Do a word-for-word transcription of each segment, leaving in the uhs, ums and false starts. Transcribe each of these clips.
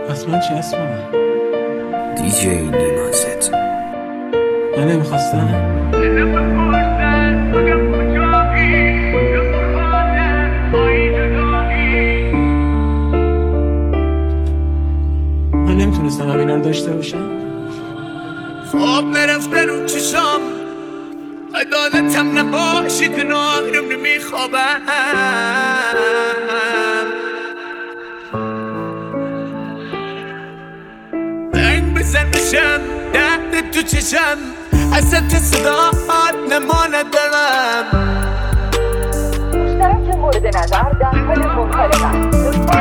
اسمان چی اسمان؟ دیجی نیمازت. من نمیخواستم من نمیتونستم همین رو داشته باشم. خواب نرفته رو چشام، عدالتم نباشی کنارم نمیخوابم. زنگ بزن بشم درد تو چشم، اصد صداات نمانه دارم. مشترک مورد نظر در حال مخالفت.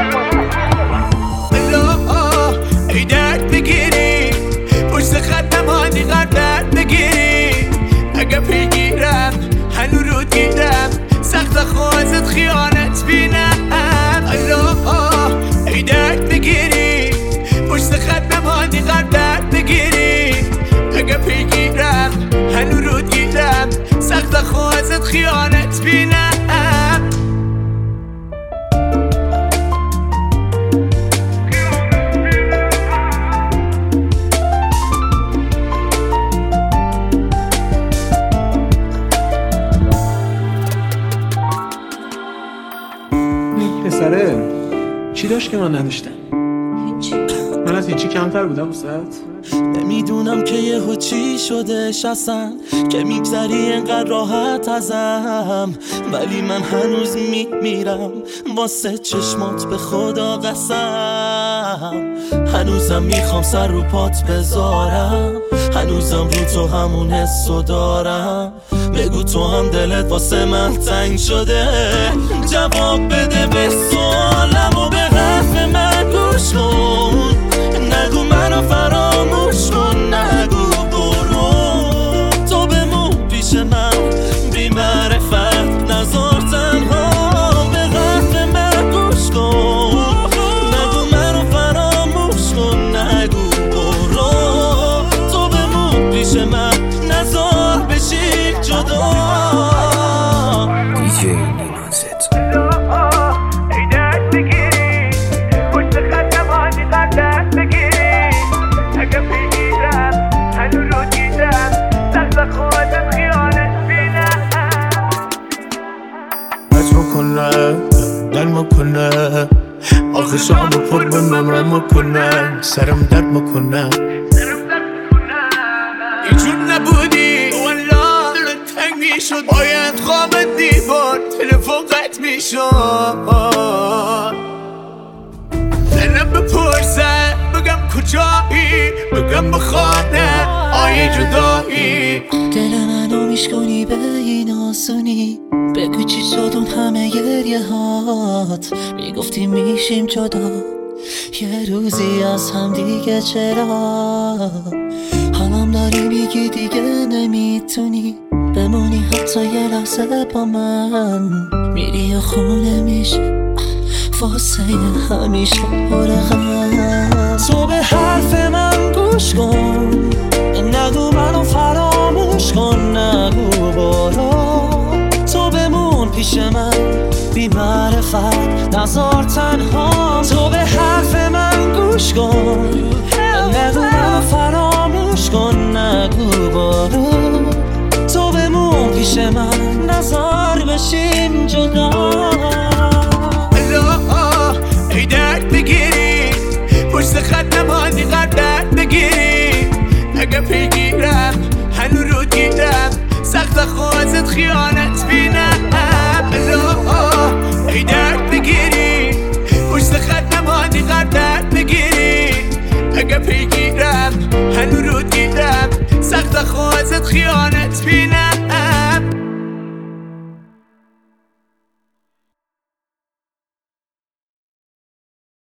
الله ای درد بگیری پشت خط نمانی غر درد بگیری. اگه پیگیرم هنو رو دیدم سخت خوازت خیانت بینم. الله ای درد بگیری پشت خط نمانی غر درد بگیری. اگه پیگیرم هنو رو دیدم سخت خوازت خیانت بینم. پسره چی داشت که من نداشتم؟ هیچی. من از هیچی کمتر بودم وسط. نمیدونم که یهو چی شده شستن که میگذری انقدر راحت ازم، ولی من هنوز میمیرم واسه چشمات به خدا قسم. هنوزم میخوام سر رو پات بذارم، هنوزم رو تو همون حسو دارم. بگو تو هم دلت واسه من تنگ شده، جواب بده به سوالم و به حرف من گوش کن. نگو منو فراموش کن، نگو برو تو بمون پیش من بی معرفت، نذار تنها به حرف من گوش کن. نگو منو فراموش کن، نگو برو تو بمون پیش من، نذار بشیم جدا. دیجی نیمازت. ای درد بگیری پشت خط نمانی غر درد بگیری. اگه بگیرم هنو رو دیدم سخت خودم خیانت بینم. بس مکنه دل مکنه آخه شام پر به ممرم مکنه. سرم درد مکنه اینجور نبودی والله دلت تنگ میشد. باید خوابت دیوار تلفن قطع میشد. دلم بپرسه بگم کجایی، بگم بخانه آیه جدایی. دل منو میشکنی به این آسونی، بگو چی شد اون همه گریه هات. میگفتی میشیم جدا یه روزی از هم دیگه، چرا حالم داری میگی دیگه نمیتونی بمونی حتی یه لحظه با من. میری و خونه میشه واسه همیشه برغم. تو به حرف من گوش کن، نگو منو فراموش کن، نگو برو تو بمون پیش من بی معرفت، نذار تنها. تو به حرف من گوش کن، نگو منو فراموش کن، نگو برو تو بمون پیش من، نذار بشیم جدا. ای درد بگیری پشت خط نمانی غر درد بگیری. اگه بگیرم هنو رو دیدم سخت خوازت خیانت بینم. ای درد بگیری پشت خط نمانی غر درد بگیری. اگه بگیرم هنو رو دیدم سخت خوازت خیانت بینم.